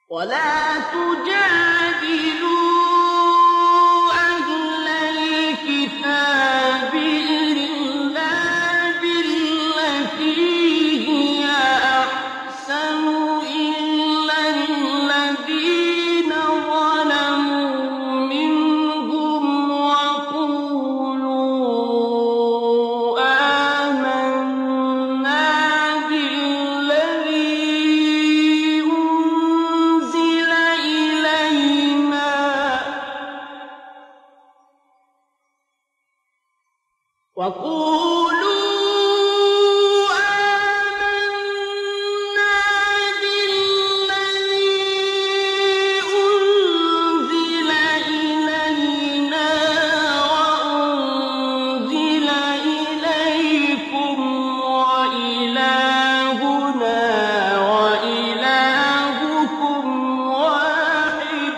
ولا تجادلوا أهل الكتاب إلا بالتي هي أحسن إلا الذين ظلموا منهم وقولوا آمنا بالذي أنزل إلينا وأنزل إليكم وإلهنا وإلهكم واحد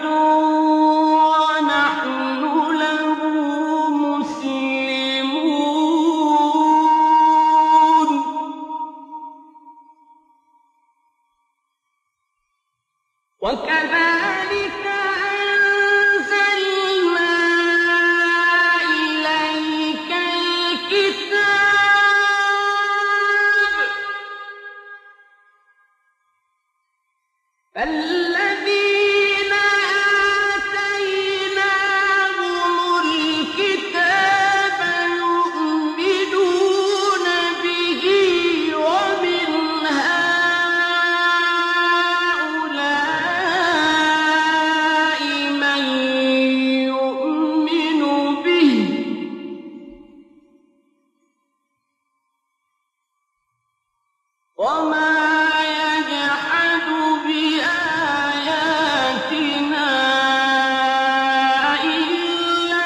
ونحن له مسلمون وكذلك أنزلنا إليك الكتاب فالذين آتيناهم الكتاب يؤمنون به ومن هؤلاء من يؤمن به وما يجحد بآياتنا إلا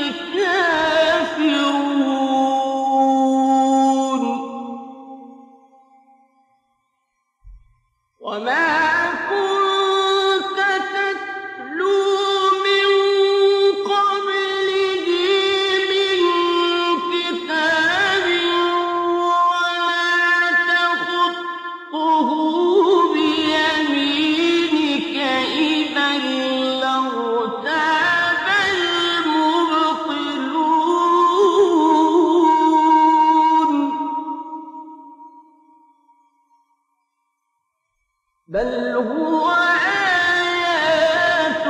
الكافرون وما كنت تتلو من قبله من كتاب ولا تخطه بيمينك إذا لارتاب المبطلون بل هو آيات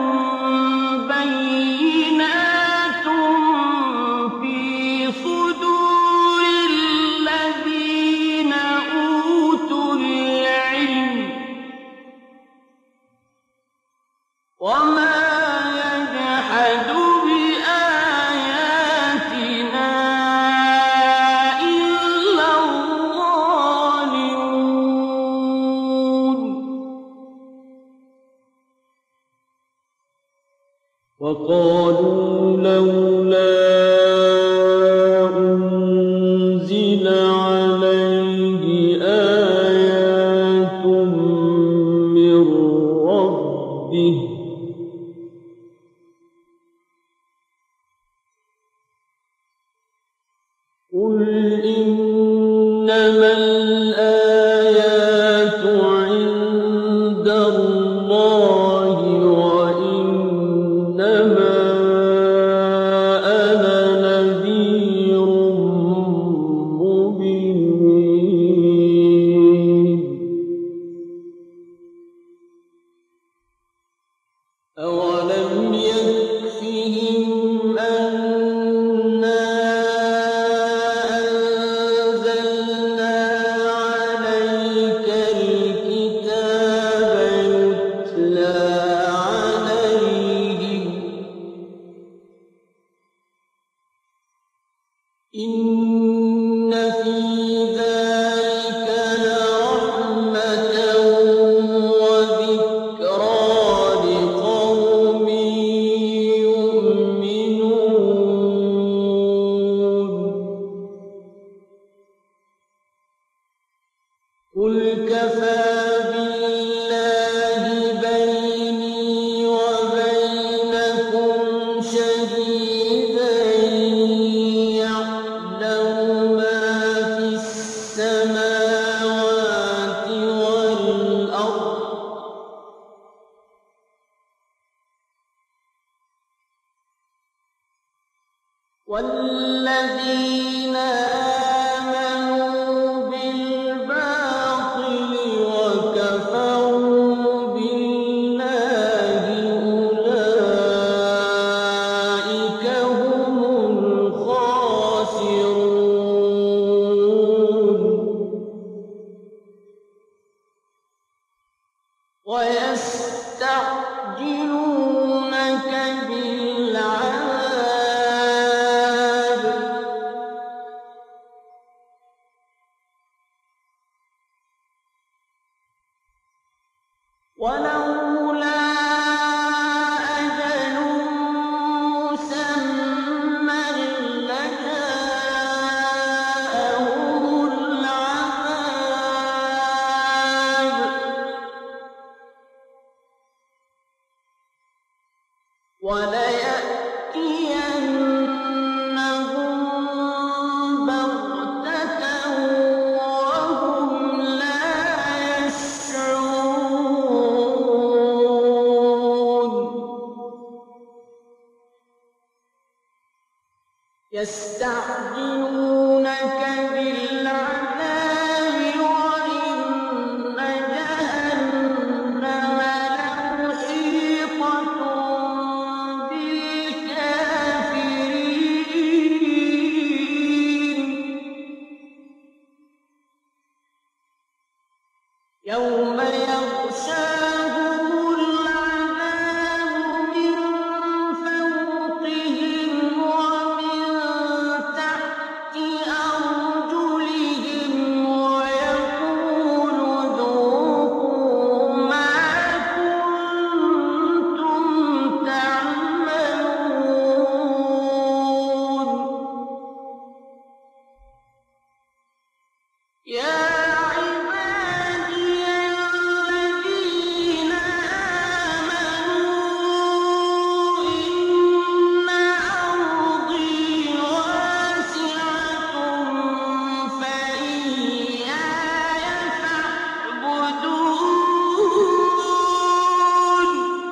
بينات في صدور الذين أوتوا العلم وما يجحد بآياتنا إلا الظالمون وقالوا لولا أنزل عليه آيات من ربه قل إنما الآيات عند الله وإنما أنا نذير مبين أولم يكفهم أنا أنزلنا عليك الكتاب يتلى عليهم إن في ذلك لرحمة وذكرى لقوم والذين آمنوا بالباطل وكفروا بالله أولئك هم الخاسرون ويستعجلونك بالعذاب ولولا أجل مسمى لجاءهم العذاب وليأتينهم بغتة وهم لا يشعرون يستعجلونك بالعذاب وإن جهنم لمحيطة بالكافرين يوم يغشاهم العذاب من فوقهم ومن تحت أرجلهم ويقول ذوقوا ما كنتم تعملون يا عبادي الذين آمنوا إن أرضي واسعة فإياي فاعبدون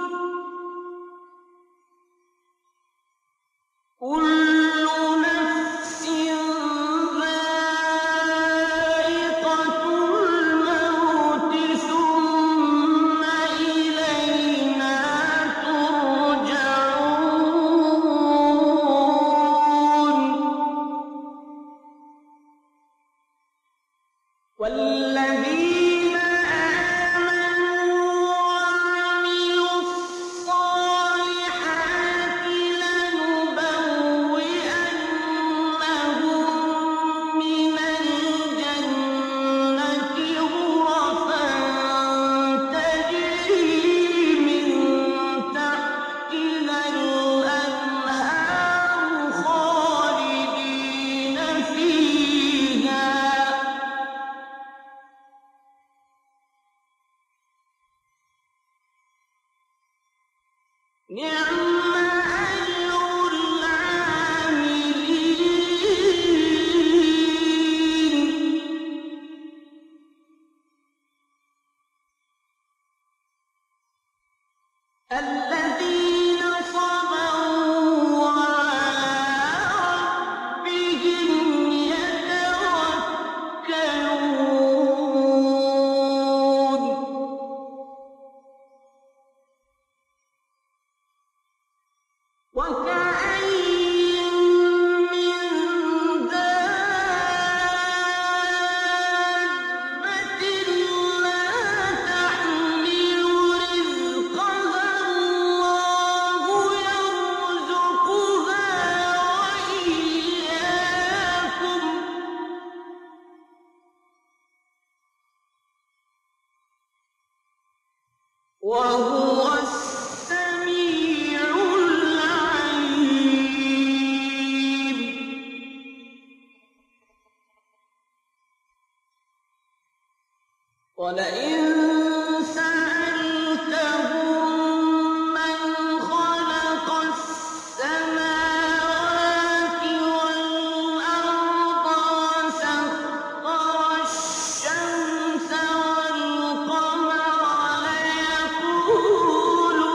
كل نفس ذائقة الموت ثم إلينا ترجعون والذين آمنوا وعملوا الصالحات لنبوئنهم من الجنة غرفا تجري من تحتها الأنهار خالدين فيها نعم أجر العاملين الذين صبروا وعلى ربهم يتوكلون وكأين من دابة لا تحمل رزقها الله يرزقها وإياكم وهو السميع العليم ولئن سألتهم من خلق السماوات والأرض وسخر الشمس والقمر ليقولون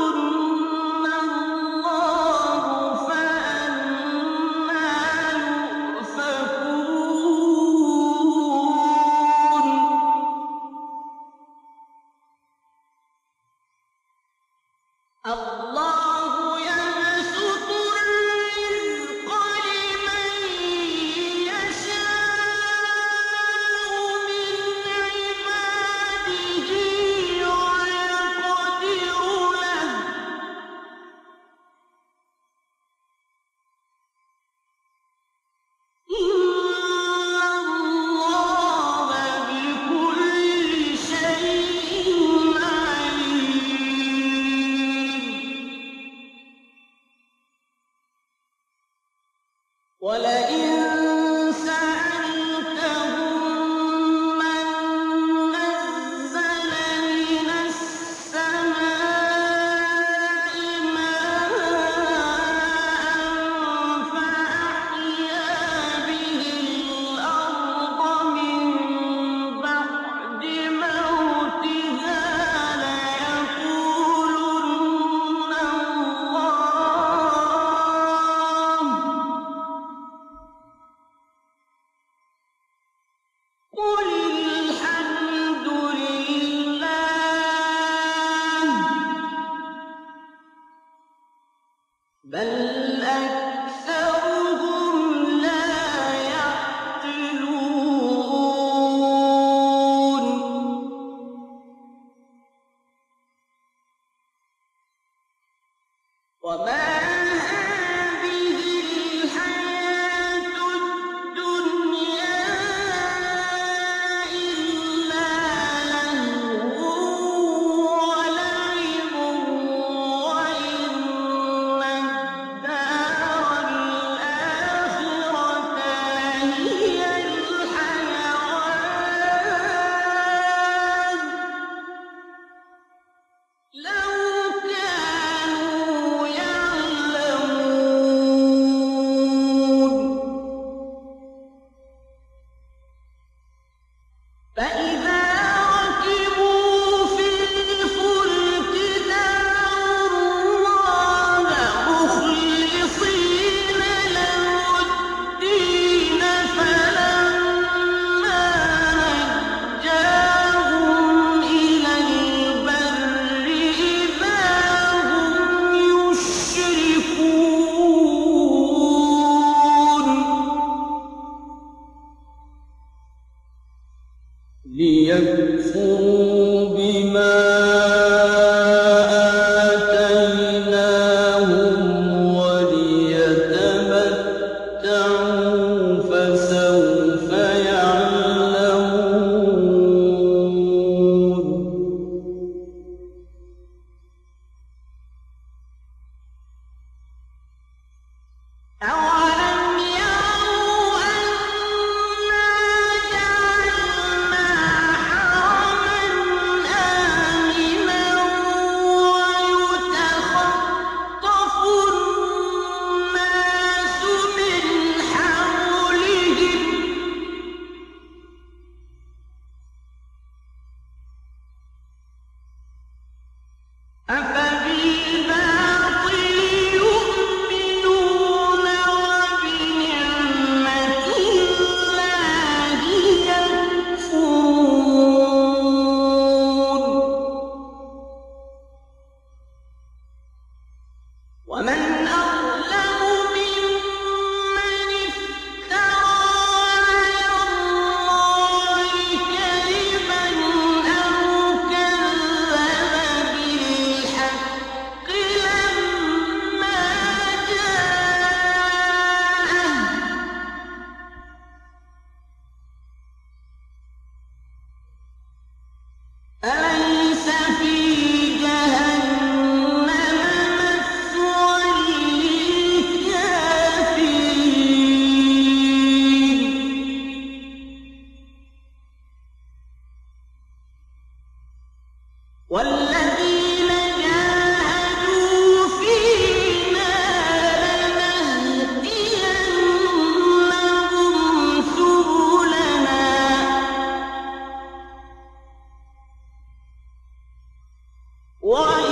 بل أكثرهم لا يعقلون وما هذه الحياة الدنيا إلا لهو ولعب وإن الدار الآخرة لهي الحيوان لو كانوا يعلمون فإذا ركبوا في الفلك دعوا الله مخلصين له الدين فلما نجاهم إلى البر إذا هم يشركون ليكفروا بما آتيناهم وليتمتعوا فسوف يعلمون أولم يروا أنا جعلنا حرما آمنا ويتخطف الناس من حولهم أفبالباطل يؤمنون وبنعمة الله يكفرون ومن أظلم ممن افترى على الله كذبا أو كذب بالحق لما جاءه أليس في جهنم مثوى للكافرين والذين جاهدوا فينا لنهدينهم سبلنا وإن